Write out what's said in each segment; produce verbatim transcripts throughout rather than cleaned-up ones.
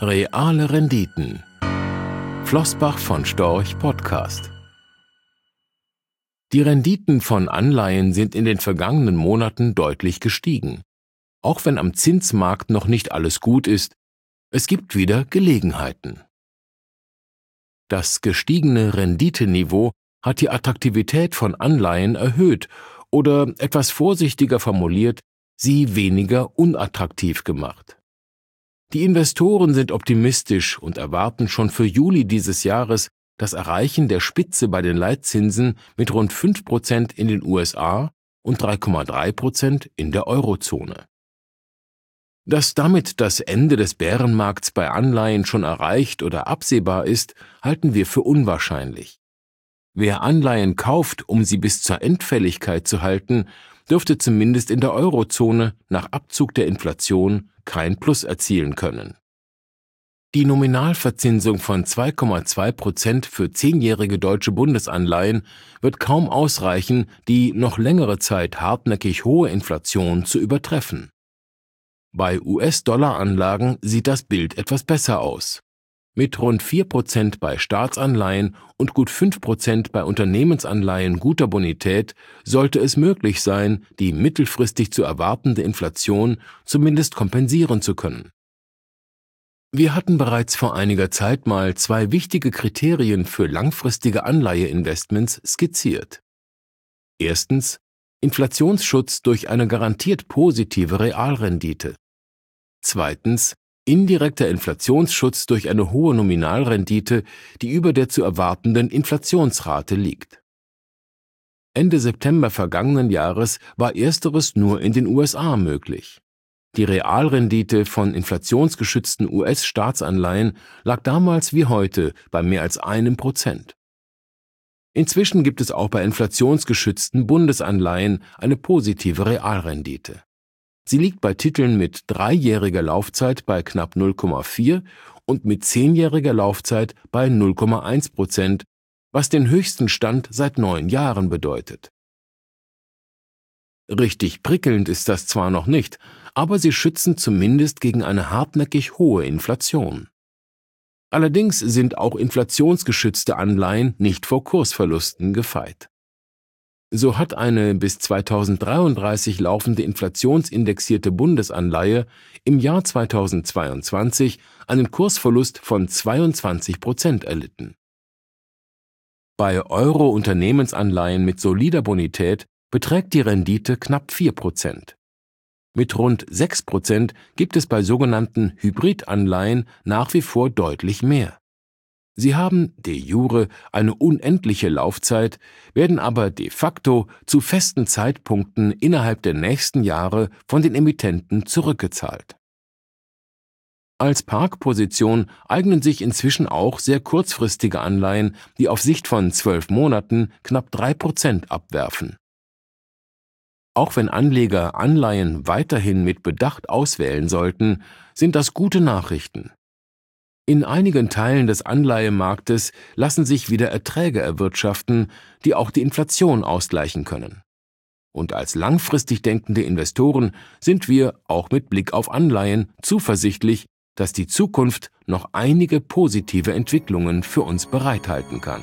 Reale Renditen. Flossbach von Storch Podcast. Die Renditen von Anleihen sind in den vergangenen Monaten deutlich gestiegen. Auch wenn am Zinsmarkt noch nicht alles gut ist, es gibt wieder Gelegenheiten. Das gestiegene Renditeniveau hat die Attraktivität von Anleihen erhöht oder, etwas vorsichtiger formuliert, sie weniger unattraktiv gemacht. Die Investoren sind optimistisch und erwarten schon für Juli dieses Jahres das Erreichen der Spitze bei den Leitzinsen mit rund fünf Prozent in den U S A und drei Komma drei Prozent in der Eurozone. Dass damit das Ende des Bärenmarkts bei Anleihen schon erreicht oder absehbar ist, halten wir für unwahrscheinlich. Wer Anleihen kauft, um sie bis zur Endfälligkeit zu halten, dürfte zumindest in der Eurozone nach Abzug der Inflation kein Plus erzielen können. Die Nominalverzinsung von zwei Komma zwei Prozent für zehnjährige deutsche Bundesanleihen wird kaum ausreichen, die noch längere Zeit hartnäckig hohe Inflation zu übertreffen. Bei U S-Dollar-Anlagen sieht das Bild etwas besser aus. Mit rund vier Prozent bei Staatsanleihen und gut fünf Prozent bei Unternehmensanleihen guter Bonität sollte es möglich sein, die mittelfristig zu erwartende Inflation zumindest kompensieren zu können. Wir hatten bereits vor einiger Zeit mal zwei wichtige Kriterien für langfristige Anleiheinvestments skizziert. Erstens, Inflationsschutz durch eine garantiert positive Realrendite. Zweitens, indirekter Inflationsschutz durch eine hohe Nominalrendite, die über der zu erwartenden Inflationsrate liegt. Ende September vergangenen Jahres war ersteres nur in den U S A möglich. Die Realrendite von inflationsgeschützten U S-Staatsanleihen lag damals wie heute bei mehr als einem Prozent. Inzwischen gibt es auch bei inflationsgeschützten Bundesanleihen eine positive Realrendite. Sie liegt bei Titeln mit dreijähriger Laufzeit bei knapp null Komma vier und mit zehnjähriger Laufzeit bei null Komma eins Prozent, was den höchsten Stand seit neun Jahren bedeutet. Richtig prickelnd ist das zwar noch nicht, aber sie schützen zumindest gegen eine hartnäckig hohe Inflation. Allerdings sind auch inflationsgeschützte Anleihen nicht vor Kursverlusten gefeit. So hat eine bis zweitausenddreiunddreißig laufende inflationsindexierte Bundesanleihe im Jahr zweitausendzweiundzwanzig einen Kursverlust von zweiundzwanzig Prozent erlitten. Bei Euro-Unternehmensanleihen mit solider Bonität beträgt die Rendite knapp vier Prozent. Mit rund sechs Prozent gibt es bei sogenannten Hybridanleihen nach wie vor deutlich mehr. Sie haben de jure eine unendliche Laufzeit, werden aber de facto zu festen Zeitpunkten innerhalb der nächsten Jahre von den Emittenten zurückgezahlt. Als Parkposition eignen sich inzwischen auch sehr kurzfristige Anleihen, die auf Sicht von zwölf Monaten knapp drei Prozent abwerfen. Auch wenn Anleger Anleihen weiterhin mit Bedacht auswählen sollten, sind das gute Nachrichten. In einigen Teilen des Anleihemarktes lassen sich wieder Erträge erwirtschaften, die auch die Inflation ausgleichen können. Und als langfristig denkende Investoren sind wir, auch mit Blick auf Anleihen, zuversichtlich, dass die Zukunft noch einige positive Entwicklungen für uns bereithalten kann.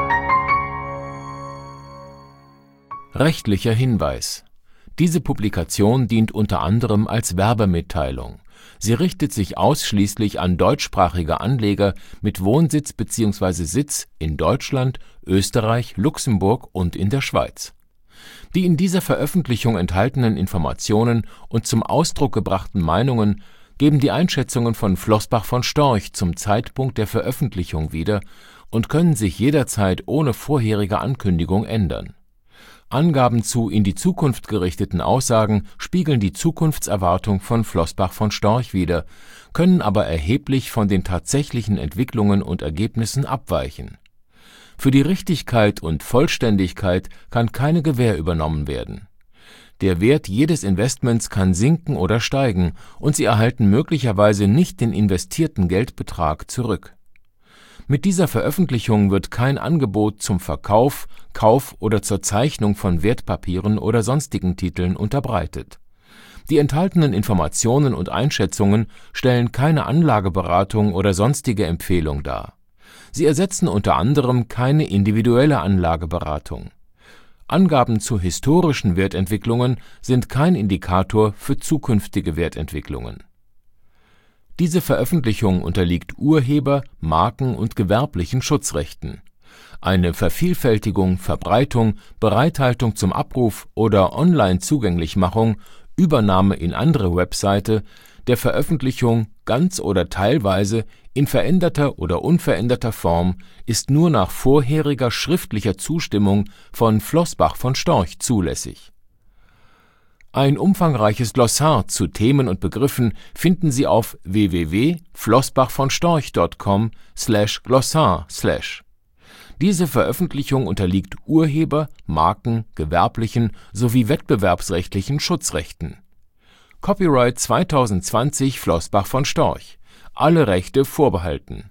Rechtlicher Hinweis: Diese Publikation dient unter anderem als Werbemitteilung. Sie richtet sich ausschließlich an deutschsprachige Anleger mit Wohnsitz bzw. Sitz in Deutschland, Österreich, Luxemburg und in der Schweiz. Die in dieser Veröffentlichung enthaltenen Informationen und zum Ausdruck gebrachten Meinungen geben die Einschätzungen von Flossbach von Storch zum Zeitpunkt der Veröffentlichung wieder und können sich jederzeit ohne vorherige Ankündigung ändern. Angaben zu in die Zukunft gerichteten Aussagen spiegeln die Zukunftserwartung von Flossbach von Storch wider, können aber erheblich von den tatsächlichen Entwicklungen und Ergebnissen abweichen. Für die Richtigkeit und Vollständigkeit kann keine Gewähr übernommen werden. Der Wert jedes Investments kann sinken oder steigen und Sie erhalten möglicherweise nicht den investierten Geldbetrag zurück. Mit dieser Veröffentlichung wird kein Angebot zum Verkauf, Kauf oder zur Zeichnung von Wertpapieren oder sonstigen Titeln unterbreitet. Die enthaltenen Informationen und Einschätzungen stellen keine Anlageberatung oder sonstige Empfehlung dar. Sie ersetzen unter anderem keine individuelle Anlageberatung. Angaben zu historischen Wertentwicklungen sind kein Indikator für zukünftige Wertentwicklungen. Diese Veröffentlichung unterliegt Urheber-, Marken- und gewerblichen Schutzrechten. Eine Vervielfältigung, Verbreitung, Bereithaltung zum Abruf oder Online-Zugänglichmachung, Übernahme in andere Webseite, der Veröffentlichung ganz oder teilweise in veränderter oder unveränderter Form ist nur nach vorheriger schriftlicher Zustimmung von Floßbach von Storch zulässig. Ein umfangreiches Glossar zu Themen und Begriffen finden Sie auf w w w punkt floßbachvonstorch punkt com slash glossar slash. Diese Veröffentlichung unterliegt Urheber-, Marken-, gewerblichen sowie wettbewerbsrechtlichen Schutzrechten. Copyright zwanzig zwanzig Floßbach von Storch. Alle Rechte vorbehalten